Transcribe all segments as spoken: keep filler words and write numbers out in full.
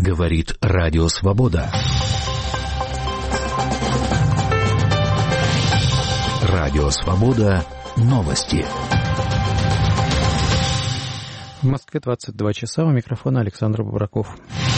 Говорит Радио Свобода. Радио Свобода. Новости. В Москве двадцать два часа. У микрофона Александр Бобраков.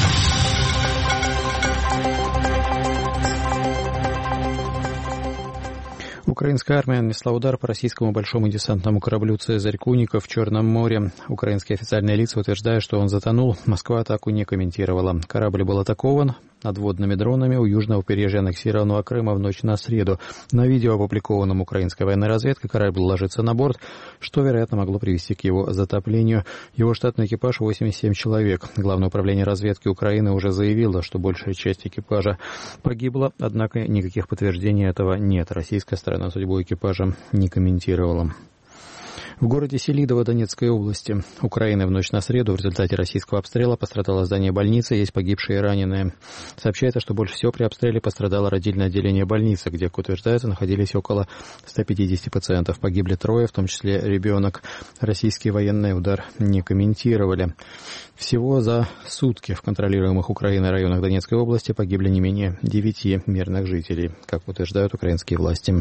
Украинская армия нанесла удар по российскому большому десантному кораблю «Цезарь Куников» в Черном море. Украинские официальные лица утверждают, что он затонул. Москва атаку не комментировала. Корабль был атакован надводными дронами у южного побережья аннексированного Крыма в ночь на среду. На видео, опубликованном украинской военной разведкой, корабль ложится на борт, что, вероятно, могло привести к его затоплению. Его штатный экипаж — восемьдесят семь человек. Главное управление разведки Украины уже заявило, что большая часть экипажа погибла, однако никаких подтверждений этого нет. Российская сторона судьбу экипажа не комментировала. В городе Селидово Донецкой области Украины в ночь на среду в результате российского обстрела пострадало здание больницы, есть погибшие и раненые. Сообщается, что больше всего при обстреле пострадало родильное отделение больницы, где, как утверждается, находились около ста пятидесяти пациентов. Погибли трое, в том числе ребенок. Российские военные удар не комментировали. Всего за сутки в контролируемых Украиной районах Донецкой области погибли не менее девяти мирных жителей, как утверждают украинские власти.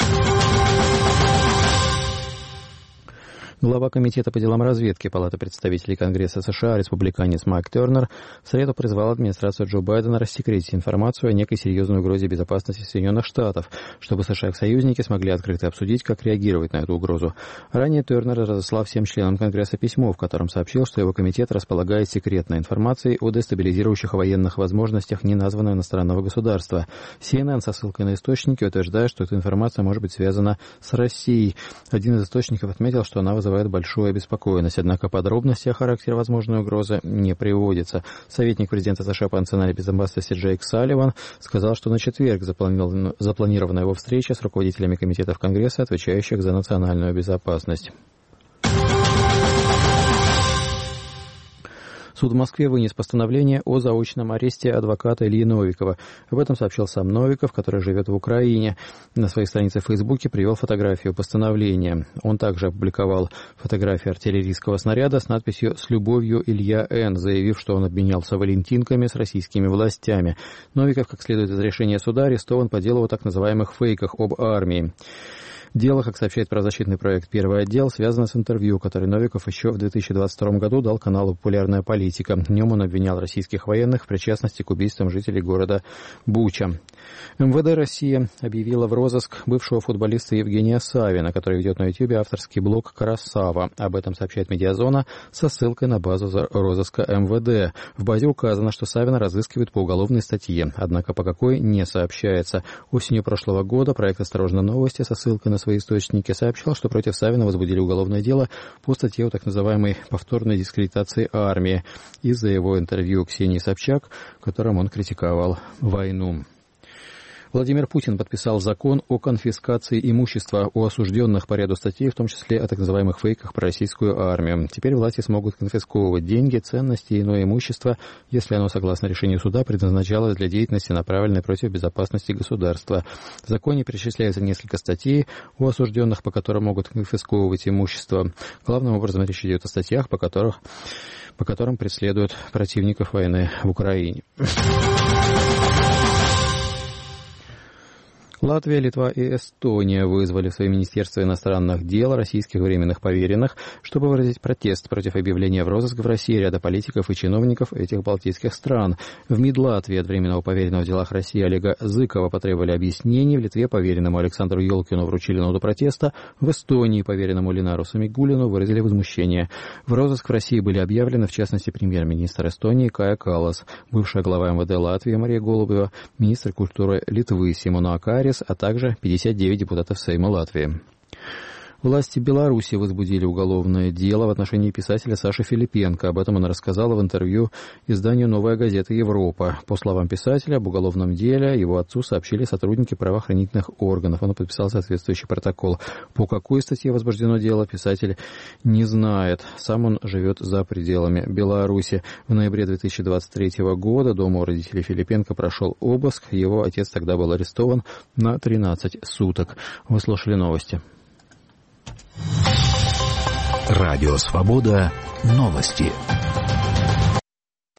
Глава Комитета по делам разведки Палаты представителей Конгресса США, республиканец Майк Тернер, в среду призвал администрацию Джо Байдена рассекретить информацию о некой серьезной угрозе безопасности Соединенных Штатов, чтобы США и их союзники смогли открыто обсудить, как реагировать на эту угрозу. Ранее Тернер разослал всем членам Конгресса письмо, в котором сообщил, что его комитет располагает секретной информацией о дестабилизирующих военных возможностях неназванного иностранного государства. Си Эн Эн со ссылкой на источники утверждает, что эта информация может быть связана с Россией. Один из источников отметил, что она вызывает вызывает большую обеспокоенность, однако подробности о характере возможной угрозы не приводятся. Советник президента США по национальной безопасности Джейк Салливан сказал, что на четверг запланирована его встреча с руководителями комитетов Конгресса, отвечающих за национальную безопасность. Суд в Москве вынес постановление о заочном аресте адвоката Ильи Новикова. Об этом сообщил сам Новиков, который живет в Украине. На своей странице в Фейсбуке привел фотографию постановления. Он также опубликовал фотографию артиллерийского снаряда с надписью «С любовью, Илья Н», заявив, что он обменялся валентинками с российскими властями. Новиков, как следует из решения суда, арестован по делу о так называемых фейках об армии. Дело, как сообщает правозащитный проект «Первый отдел», связано с интервью, которое Новиков еще в две тысячи двадцать втором году дал каналу «Популярная политика». В нем он обвинял российских военных в причастности к убийствам жителей города Буча. эм вэ дэ России объявила в розыск бывшего футболиста Евгения Савина, который ведет на Ютьюбе авторский блог «Красава». Об этом сообщает «Медиазона» со ссылкой на базу розыска эм вэ дэ. В базе указано, что Савина разыскивают по уголовной статье, однако по какой не сообщается. Осенью прошлого года проект «Осторожно, новости» со ссылкой на свои источники сообщал, что против Савина возбудили уголовное дело по статье о так называемой повторной дискредитации армии из-за его интервью Ксении Собчак, в котором он критиковал войну. Владимир Путин подписал закон о конфискации имущества у осужденных по ряду статей, в том числе о так называемых фейках про российскую армию. Теперь власти смогут конфисковывать деньги, ценности и иное имущество, если оно, согласно решению суда, предназначалось для деятельности, направленной против безопасности государства. В законе перечисляется несколько статей у осужденных, по которым могут конфисковывать имущество. Главным образом речь идет о статьях, по, которых, по которым преследуют противников войны в Украине. Латвия, Литва и Эстония вызвали в свои министерства иностранных дел российских временных поверенных, чтобы выразить протест против объявления в розыск в России ряда политиков и чиновников этих балтийских стран. В МИД Латвии от временного поверенного в делах России Олега Зыкова потребовали объяснений, в Литве поверенному Александру Ёлкину вручили ноту протеста, в Эстонии поверенному Линару Самигулину выразили возмущение. В розыск в России были объявлены, в частности, премьер-министр Эстонии Кая Каллас, бывшая глава эм вэ дэ Латвии Мария Голубева, министр культуры Литвы Симона Акари, а также пятьдесят девять депутатов Сейма Латвии. Власти Беларуси возбудили уголовное дело в отношении писателя Саши Филипенко. Об этом он рассказал в интервью изданию «Новая газета Европа». По словам писателя, об уголовном деле его отцу сообщили сотрудники правоохранительных органов. Он подписал соответствующий протокол. По какой статье возбуждено дело, писатель не знает. Сам он живет за пределами Беларуси. В ноябре две тысячи двадцать третьего года дома у родителей Филипенко прошел обыск. Его отец тогда был арестован на тринадцать суток. Вы слушали новости. Радио Свобода. Новости.